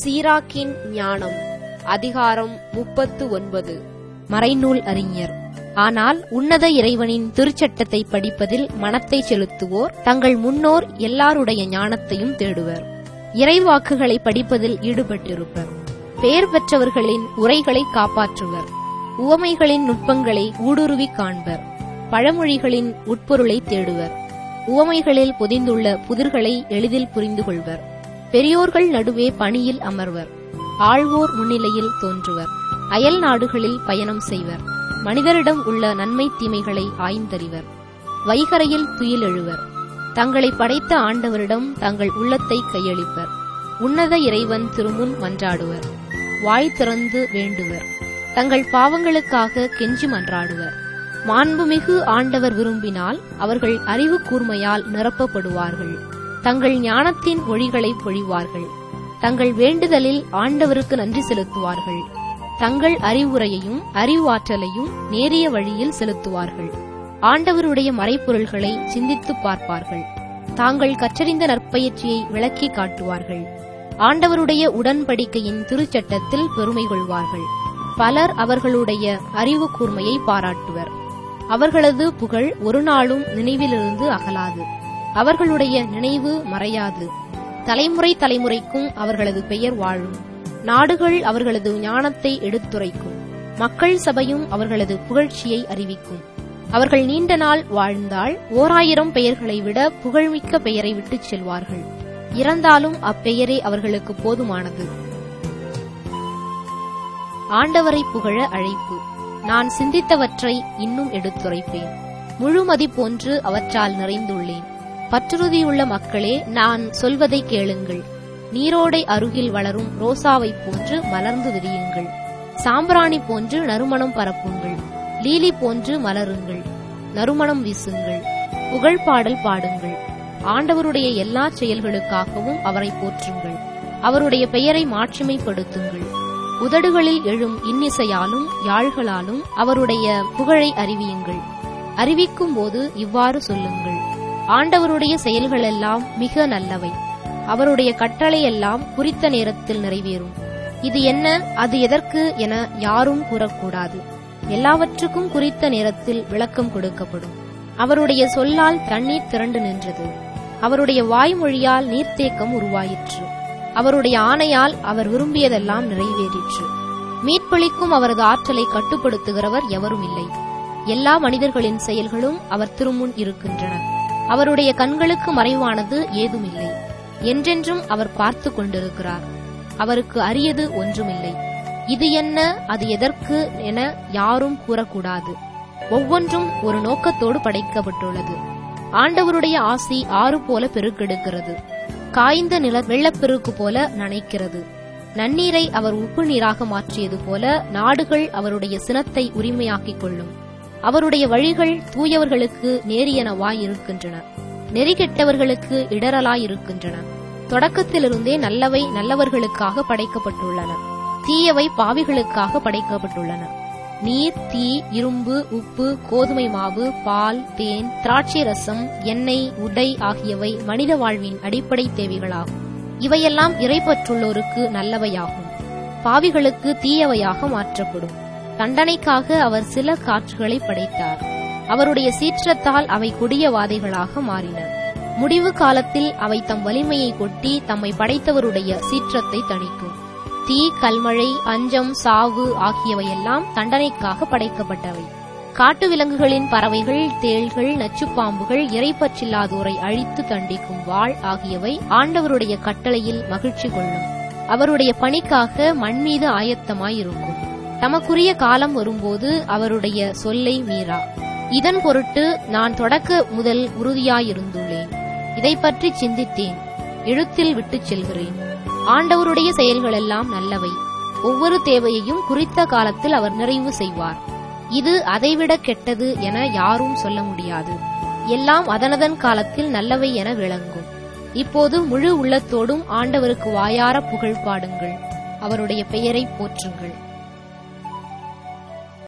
சீராக்கின் ஞானம் அதிகாரம் 39. மறைநூல் அறிஞர். ஆனால் உன்னத இறைவனின் திருச்சட்டத்தை படிப்பதில் மனத்தை செலுத்துவோர் தங்கள் முன்னோர் எல்லாருடைய ஞானத்தையும் தேடுவர். இறைவாக்குகளை படிப்பதில் ஈடுபட்டிருப்பர். பெயர் பெற்றவர்களின் உரைகளை காப்பாற்றுவர். உவமைகளின் நுட்பங்களை ஊடுருவி காண்பர். பழமொழிகளின் உட்பொருளை தேடுவர். உவமைகளில் பொதிந்துள்ள புதிர்களை எளிதில் புரிந்து கொள்வர். பெரியோர்கள் நடுவே பணியில் அமர்வர். ஆழ்வோர் முன்னிலையில் தோன்றுவர். அயல் நாடுகளில் பயணம் செய்வர். மனிதரிடம் உள்ள நன்மை தீமைகளை ஆய்ந்தறிவர். வைகரையில் துயில் எழுவர். தங்களை படைத்த ஆண்டவரிடம் தங்கள் உள்ளத்தை கையளிப்பர். உன்னத இறைவன் திருமுன் மன்றாடுவர். வாய் திறந்து வேண்டுவர். தங்கள் பாவங்களுக்காக கெஞ்சி மன்றாடுவர். மாண்புமிகு ஆண்டவர் விரும்பினால் அவர்கள் அறிவு கூர்மையால் நிரப்பப்படுவார்கள். தங்கள் ஞானத்தின் ஒளிகளை பொழிவார்கள். தங்கள் வேண்டுதலில் ஆண்டவருக்கு நன்றி செலுத்துவார்கள். தங்கள் அறிவுரையையும் அறிவாற்றலையும் நேரிய வழியில் செலுத்துவார்கள். ஆண்டவருடைய மறைப்பொருள்களை சிந்தித்துப் பார்ப்பார்கள். தாங்கள் கற்றறிந்த நற்பயிற்சியை விளக்கி காட்டுவார்கள். ஆண்டவருடைய உடன்படிக்கையின் திருச்சட்டத்தில் பெருமை கொள்வார்கள். பலர் அவர்களுடைய அறிவு கூர்மையை பாராட்டுவர். அவர்களது புகழ் ஒரு நாளும் நினைவிலிருந்து அகலாது. அவர்களுடைய நினைவு மறையாது. தலைமுறை தலைமுறைக்கும் அவர்களது பெயர் வாழும். நாடுகள் அவர்களது ஞானத்தை எடுத்துரைக்கும். மக்கள் சபையும் அவர்களது புகழ்ச்சியை அறிவிக்கும். அவர்கள் நீண்ட நாள் வாழ்ந்தால் 1000 பெயர்களை விட புகழ்மிக்க பெயரை விட்டுச் செல்வார்கள். இறந்தாலும் அப்பெயரே அவர்களுக்கு போதுமானது. ஆண்டவரை புகழ அழைப்பு. நான் சிந்தித்தவற்றை இன்னும் எடுத்துரைப்பேன். முழுமதி போன்று அவற்றால் நிறைந்துள்ளேன். பற்றுறுதியுள்ள மக்களே, நான் சொல்வதை கேளுங்கள். நீரோடை அருகில் வளரும் ரோசாவைப் போன்று மலர்ந்து விரியுங்கள். சாம்பிராணி போன்று நறுமணம் பரப்புங்கள். லீலி போன்று மலருங்கள். நறுமணம் வீசுங்கள். புகழ்பாடல் பாடுங்கள். ஆண்டவருடைய எல்லா செயல்களுக்காகவும் அவரை போற்றுங்கள். அவருடைய பெயரை மாட்சிமைப்படுத்துங்கள். உதடுகளில் எழும் இன்னிசையாலும் யாழ்களாலும் அவருடைய புகழை அறிவியுங்கள். அறிவிக்கும் போது இவ்வாறு சொல்லுங்கள்: ஆண்டவருடைய செயல்களெல்லாம் மிக நல்லவை. அவருடைய கட்டளையெல்லாம் குறித்த நேரத்தில் நிறைவேறும். இது என்ன, அது எதற்கு என யாரும் கூறக்கூடாது. எல்லாவற்றுக்கும் குறித்த நேரத்தில் விளக்கம் கொடுக்கப்படும். அவருடைய சொல்லால் தண்ணீர் திரண்டு நின்றது. அவருடைய வாய்மொழியால் நீர்த்தேக்கம் உருவாயிற்று. அவருடைய ஆணையால் அவர் விரும்பியதெல்லாம் நிறைவேறிற்று. மீட்பளிக்கும் அவரது ஆற்றலை கட்டுப்படுத்துகிறவர் எவரும் இல்லை. எல்லா மனிதர்களின் செயல்களும் அவர் திருமுன் இருக்கின்றன. அவருடைய கண்களுக்கு மறைவானது ஏதுமில்லை. என்றென்றும் அவர் பார்த்து கொண்டிருக்கிறார். அவருக்கு அரியது ஒன்றுமில்லை. இது என்ன, அது எதற்கு என யாரும் கூறக்கூடாது. ஒவ்வொன்றும் ஒரு நோக்கத்தோடு படைக்கப்பட்டுள்ளது. ஆண்டவருடைய ஆசி ஆறு போல பெருக்கெடுக்கிறது. காய்ந்த நில வெள்ளப்பெருக்கு போல நனைக்கிறது. நன்னீரை அவர் உப்பு நீராக மாற்றியது போல நாடுகள் அவருடைய சினத்தை உரிமையாக்கிக் கொள்ளும். அவருடைய வழிகள் தூயவர்களுக்கு நேரியனவாய் இருக்கின்றன. நெறிகெட்டவர்களுக்கு இடரலாயிருக்கின்றன. தொடக்கத்திலிருந்தே நல்லவை நல்லவர்களுக்காக படைக்கப்பட்டுள்ளன. தீயவை பாவிகளுக்காக படைக்கப்பட்டுள்ளன. நீர், தீ, இரும்பு, உப்பு, கோதுமை மாவு, பால், தேன், திராட்சை ரசம், எண்ணெய், உடை ஆகியவை மனித வாழ்வின் அடிப்படை தேவைகளாகும். இவையெல்லாம் இறைப்பற்றுள்ளோருக்கு நல்லவையாகும். பாவிகளுக்கு தீயவையாக மாற்றப்படும். தண்டனைக்காக அவர் சில காற்றுகளை படைத்தார். அவருடைய சீற்றத்தால் அவை கொடிய வாதைகளாக மாறின. முடிவு காலத்தில் அவை தம் வலிமையை கொட்டி தம்மை படைத்தவருடைய சீற்றத்தை தணிக்கும். தீ, கல்மழை, அஞ்சம், சாவு ஆகியவையெல்லாம் தண்டனைக்காக படைக்கப்பட்டவை. காட்டு விலங்குகளின் பறவைகள், தேள்கள், நச்சுப்பாம்புகள், இறைப்பற்றில்லாதோரை அழித்து தண்டிக்கும் வாள் ஆகியவை ஆண்டவருடைய கட்டளையில் மகிழ்ச்சி கொள்ளும். அவருடைய பணிக்காக மண்மீது ஆயத்தமாயிருக்கும். தமக்குரிய காலம் வரும்போது அவருடைய சொல்லை மீறா. இதன் பொருட்டு நான் தொடக்க முதல் உறுதியாயிருந்துள்ளேன். இதை பற்றி சிந்தித்தேன். எழுத்தில் விட்டுச் செல்கிறேன். ஆண்டவருடைய செயல்களெல்லாம் நல்லவை. ஒவ்வொரு தேவையையும் குறித்த காலத்தில் அவர் நிறைவு செய்வார். இது அதைவிட கெட்டது என யாரும் சொல்ல முடியாது. எல்லாம் அதனதன் காலத்தில் நல்லவை என விளங்கும். இப்போது முழு உள்ளத்தோடும் ஆண்டவருக்கு வாயார புகழ் பாடுங்கள். அவருடைய பெயரை போற்றுங்கள்.